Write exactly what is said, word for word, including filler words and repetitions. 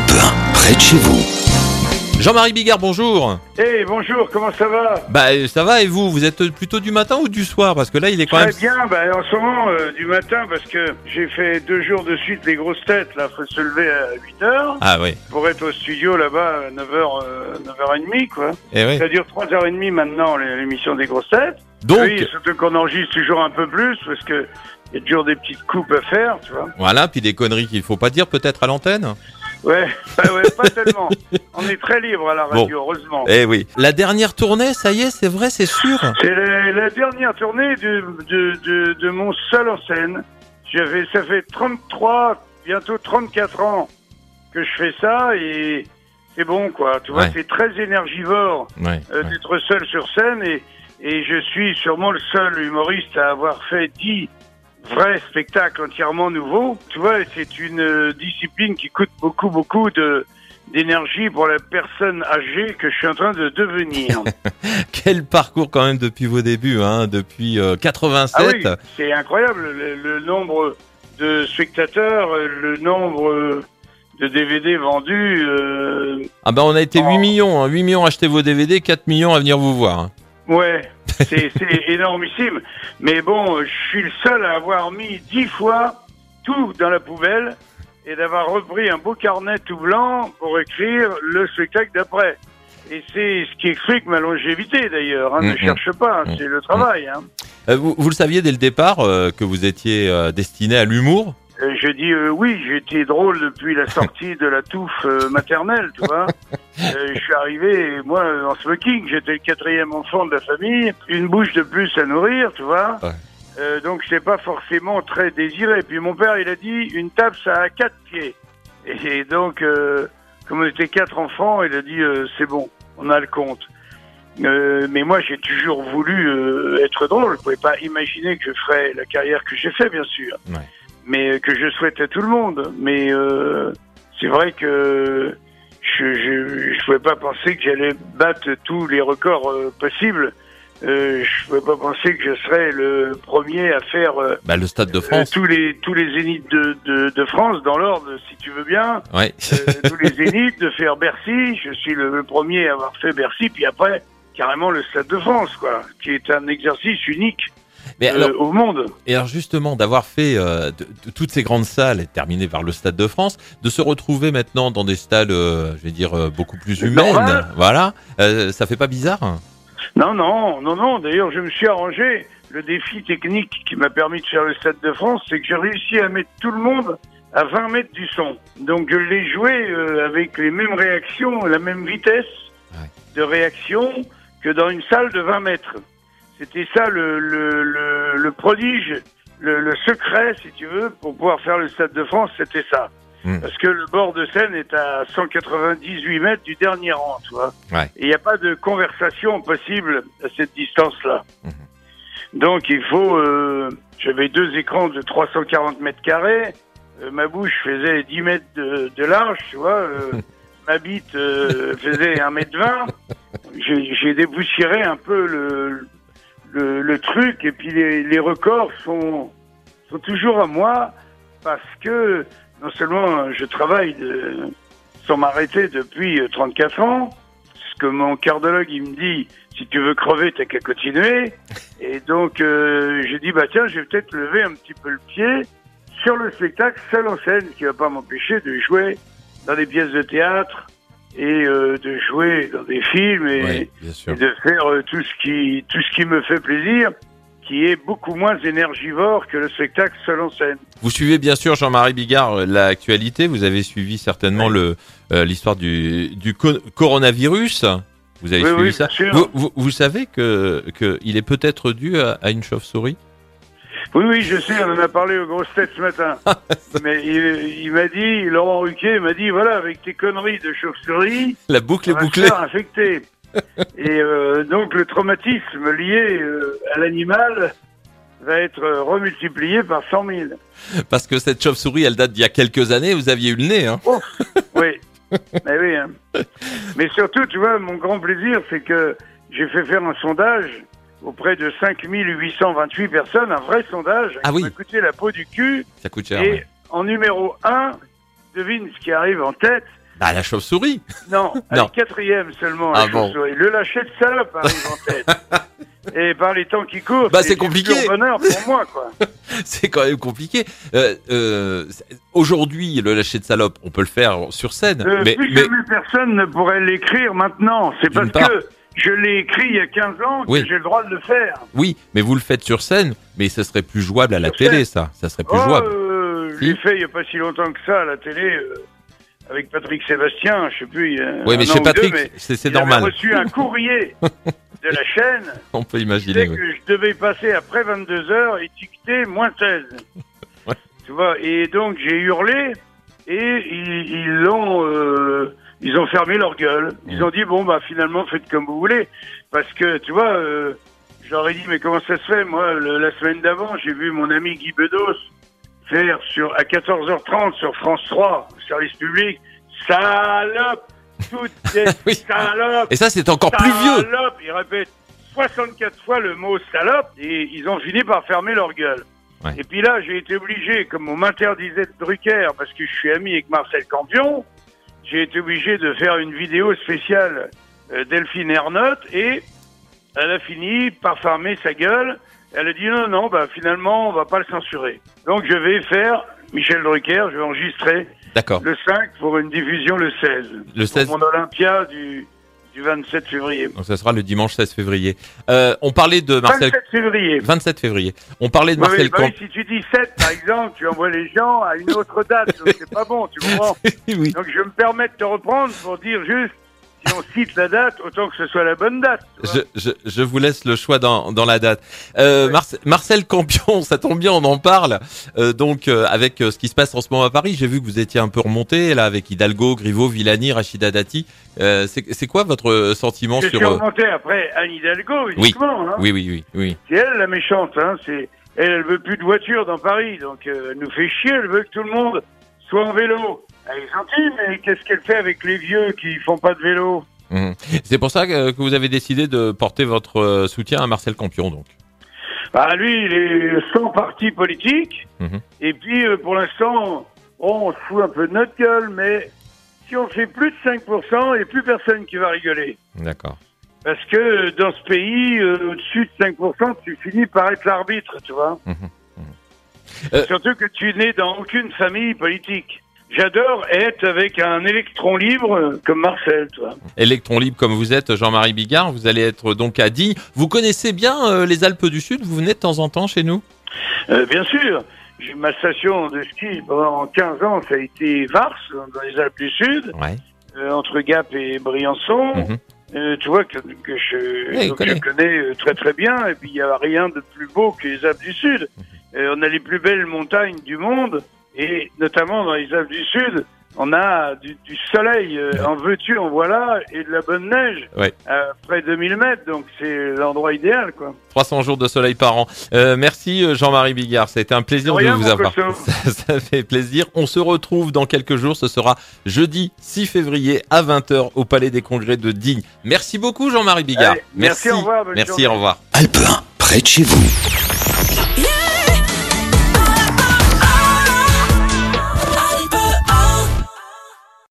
un, près de chez vous. Jean-Marie Bigard, bonjour. Eh hey, bonjour, comment ça va? Bah ça va, et vous? Vous êtes plutôt du matin ou du soir? Parce que là il est quand Très même... Très bien, bah, en ce moment euh, du matin, parce que j'ai fait deux jours de suite les grosses têtes, là, faut se lever à huit heures. Ah oui. Pour être au studio là-bas à neuf heures, euh, neuf heures trente, quoi. Et oui. Ça dure trois heures trente maintenant, l'émission des grosses têtes. Donc... Oui, surtout qu'on enregistre toujours un peu plus, parce que il y a toujours des petites coupes à faire, tu vois. Voilà, puis des conneries qu'il faut pas dire peut-être à l'antenne. Ouais, bah ouais, pas tellement. On est très libre à la radio, bon. Heureusement. Eh oui. La dernière tournée, ça y est, c'est vrai, c'est sûr. C'est la, la dernière tournée de, de, de, de mon seul en scène. J'avais, ça fait trente-trois, bientôt trente-quatre ans que je fais ça et c'est bon, quoi. Tu vois, ouais. C'est très énergivore ouais, euh, ouais. d'être seul sur scène et, et je suis sûrement le seul humoriste à avoir fait dix vrai spectacle entièrement nouveau. Tu vois, c'est une euh, discipline qui coûte beaucoup, beaucoup de d'énergie pour la personne âgée que je suis en train de devenir. Quel parcours quand même depuis vos débuts, hein, depuis euh, quatre-vingt-sept. Ah oui, c'est incroyable le, le nombre de spectateurs, le nombre de D V D vendus. Euh, ah ben on a été en... huit millions, hein, huit millions à acheter vos D V D, quatre millions à venir vous voir. Hein. Ouais, c'est, c'est énormissime. Mais bon, je suis le seul à avoir mis dix fois tout dans la poubelle et d'avoir repris un beau carnet tout blanc pour écrire le spectacle d'après. Et c'est ce qui explique ma longévité d'ailleurs. Hein, mmh, ne cherche pas, mmh, c'est le travail. Hein. Euh, vous, vous le saviez dès le départ euh, que vous étiez euh, destiné à l'humour? Euh, je dis euh, oui, j'ai été drôle depuis la sortie de la touffe euh, maternelle, tu vois. Euh, je suis arrivé, moi, en smoking, j'étais le quatrième enfant de la famille, une bouche de plus à nourrir, tu vois. Ouais. Euh, donc, je n'étais pas forcément très désiré. Puis mon père, il a dit, une table, ça a quatre pieds. Et donc, euh, comme on était quatre enfants, il a dit, euh, c'est bon, on a le compte. Euh, mais moi, j'ai toujours voulu euh, être drôle. Je ne pouvais pas imaginer que je ferais la carrière que j'ai fait, bien sûr. Ouais. Mais que je souhaite à tout le monde. Mais euh, c'est vrai que je je, je pouvais pas penser que j'allais battre tous les records euh, possibles. Euh, je pouvais pas penser que je serais le premier à faire euh, bah, le Stade de France, euh, tous les tous les zéniths de, de, de France dans l'ordre, si tu veux bien. Ouais. euh, tous les zéniths, de faire Bercy. Je suis le, le premier à avoir fait Bercy, puis après carrément le Stade de France, quoi, qui est un exercice unique. Mais alors, euh, au monde. Et alors justement, d'avoir fait euh, de, de toutes ces grandes salles, et terminées par le Stade de France, de se retrouver maintenant dans des stades, euh, je vais dire, euh, beaucoup plus humaines, normal. Voilà, euh, ça fait pas bizarre? Non, non, non, non. D'ailleurs, je me suis arrangé. Le défi technique qui m'a permis de faire le Stade de France, c'est que j'ai réussi à mettre tout le monde à vingt mètres du son. Donc, je l'ai joué euh, avec les mêmes réactions, la même vitesse ouais. de réaction que dans une salle de vingt mètres. C'était ça le, le, le, le prodige, le, le secret, si tu veux, pour pouvoir faire le Stade de France, c'était ça. Mmh. Parce que le bord de scène est à cent quatre-vingt-dix-huit mètres du dernier rang, tu vois. Ouais. Et il n'y a pas de conversation possible à cette distance-là. Mmh. Donc il faut... Euh, j'avais deux écrans de trois cent quarante mètres carrés. Euh, ma bouche faisait dix mètres de, de large, tu vois. Euh, ma bite euh, faisait un mètre vingt. J'ai, j'ai dépoussiéré un peu le... Le, le truc, et puis les, les records sont, sont toujours à moi parce que non seulement je travaille de, sans m'arrêter depuis trente-quatre ans, ce que mon cardiologue il me dit, si tu veux crever t'as qu'à continuer, et donc euh, j'ai dit bah tiens je vais peut-être lever un petit peu le pied sur le spectacle seul en scène qui va pas m'empêcher de jouer dans des pièces de théâtre et euh, de jouer dans des films et, oui, et de faire euh, tout ce qui tout ce qui me fait plaisir, qui est beaucoup moins énergivore que le spectacle seul en scène. Vous suivez bien sûr, Jean-Marie Bigard, l'actualité. Vous avez suivi certainement oui. le euh, l'histoire du du co- coronavirus. Vous avez oui, suivi oui, ça. Vous, vous, vous savez que que il est peut-être dû à, à une chauve-souris? Oui, oui, je sais, on en a parlé aux grosses têtes ce matin. Mais il, il m'a dit, Laurent Ruquier m'a dit, voilà, avec tes conneries de chauve-souris, la boucle est bouclée. On va se faire infecter. Et euh, donc le traumatisme lié euh, à l'animal va être euh, remultiplié par cent mille. Parce que cette chauve-souris, elle date d'il y a quelques années, vous aviez eu le nez, hein. Oh, oui, mais oui. Hein. Mais surtout, tu vois, mon grand plaisir, c'est que j'ai fait faire un sondage auprès de cinq mille huit cent vingt-huit personnes, un vrai sondage ah qui oui. m'a coûté la peau du cul. Ça coûte cher. Et ouais. en numéro un, devine ce qui arrive en tête, Ah, la chauve-souris. Non, elle est quatrième seulement, la ah chauve-souris. Bon. Le lâcher de salope arrive en tête. Et par les temps qui courent, bah, c'est, c'est compliqué. C'est bonheur pour moi, quoi. C'est quand même compliqué. Euh, euh, aujourd'hui, le lâcher de salope, on peut le faire sur scène. Euh, mais, plus mais... jamais personne ne pourrait l'écrire maintenant. C'est parce part. que je l'ai écrit il y a quinze ans que oui. j'ai le droit de le faire. Oui, mais vous le faites sur scène, mais ça serait plus jouable à la sur télé, scène. ça. Ça serait plus oh, jouable. Euh, si. Je l'ai fait il n'y a pas si longtemps que ça à la télé. Euh... Avec Patrick Sébastien, je sais plus. Il y a oui, mais chez Patrick, deux, mais c'est, c'est normal. J'ai reçu un courrier de la chaîne. On peut imaginer. Oui. Que je devais passer après vingt-deux heures étiqueté moins seize. Ouais. Tu vois, et donc j'ai hurlé et ils, ils ont euh, ils ont fermé leur gueule. Ils mmh. ont dit bon bah finalement faites comme vous voulez parce que tu vois, euh, je leur ai dit mais comment ça se fait moi le, la semaine d'avant j'ai vu mon ami Guy Bedos faire sur, à quatorze heures trente sur France trois, service public, salope, toutes les oui. salopes. Et ça, c'est encore salope. plus vieux. Salope, ils répètent soixante-quatre fois le mot salope et ils ont fini par fermer leur gueule. Ouais. Et puis là, j'ai été obligé, comme on m'interdisait de Drucker, parce que je suis ami avec Marcel Campion, j'ai été obligé de faire une vidéo spéciale euh, Delphine Ernotte et elle a fini par fermer sa gueule. Elle a dit non, non, bah finalement, on va pas le censurer. Donc je vais faire, Michel Drucker, je vais enregistrer D'accord. le cinq pour une diffusion le seize. Le seize. Pour mon Olympia du, du vingt-sept février. Donc ça sera le dimanche seize février. Euh, on parlait de Marcel... vingt-sept février. vingt-sept février. On parlait de Marcel oui, bah Camp... oui, si tu dis sept, par exemple, tu envoies les gens à une autre date. Donc c'est pas bon, tu comprends? Oui. Donc je me permets de te reprendre pour dire juste... Si on cite la date, autant que ce soit la bonne date. Je, je, je vous laisse le choix dans, dans la date. Euh, oui. Mar- Marcel Campion, ça tombe bien, on en parle. Euh, donc, euh, avec euh, ce qui se passe en ce moment à Paris, j'ai vu que vous étiez un peu remonté, là, avec Hidalgo, Griveaux, Villani, Rachida Dati. Euh, c'est, c'est quoi votre sentiment je sur... Je suis remonté après Anne Hidalgo, uniquement. Oui, hein. oui, oui, oui, oui. C'est elle, la méchante. Hein. C'est... Elle, elle veut plus de voiture dans Paris. Donc, euh, elle nous fait chier. Elle veut que tout le monde soit en vélo. Elle est gentille, mais qu'est-ce qu'elle fait avec les vieux qui font pas de vélo? Mmh. C'est pour ça que vous avez décidé de porter votre soutien à Marcel Campion, donc. Bah, lui, il est sans parti politique. Mmh. Et puis, euh, pour l'instant, on se fout un peu de notre gueule, mais si on fait plus de cinq pour cent, il n'y a plus personne qui va rigoler. D'accord. Parce que dans ce pays, euh, au-dessus de cinq pour cent, tu finis par être l'arbitre, tu vois. Mmh. Mmh. Euh... Surtout que tu n'es dans aucune famille politique. J'adore être avec un électron libre comme Marcel, toi. Électron libre comme vous êtes, Jean-Marie Bigard, vous allez être donc à Digne. Vous connaissez bien euh, les Alpes du Sud? Vous venez de temps en temps chez nous? euh, Bien sûr. J'ai, ma station de ski pendant quinze ans, ça a été Vars, dans les Alpes du Sud, ouais. euh, entre Gap et Briançon. Mm-hmm. Euh, tu vois que, que je, ouais, donc connaît. je connais très très bien. Et puis il n'y a rien de plus beau que les Alpes du Sud. Mm-hmm. Euh, on a les plus belles montagnes du monde. Et notamment dans les Alpes du Sud, on a du, du soleil, euh, en veux-tu, en voilà, et de la bonne neige, ouais. à près de mille mètres, donc c'est l'endroit idéal, quoi. trois cents jours de soleil par an. Euh, merci Jean-Marie Bigard, ça a été un plaisir de, de vous avoir. Ça, ça fait plaisir. On se retrouve dans quelques jours, ce sera jeudi six février à vingt heures au Palais des Congrès de Digne. Merci beaucoup Jean-Marie Bigard. Allez, merci, merci, au revoir. Merci, journée. Au revoir. Alpe un, près de chez vous.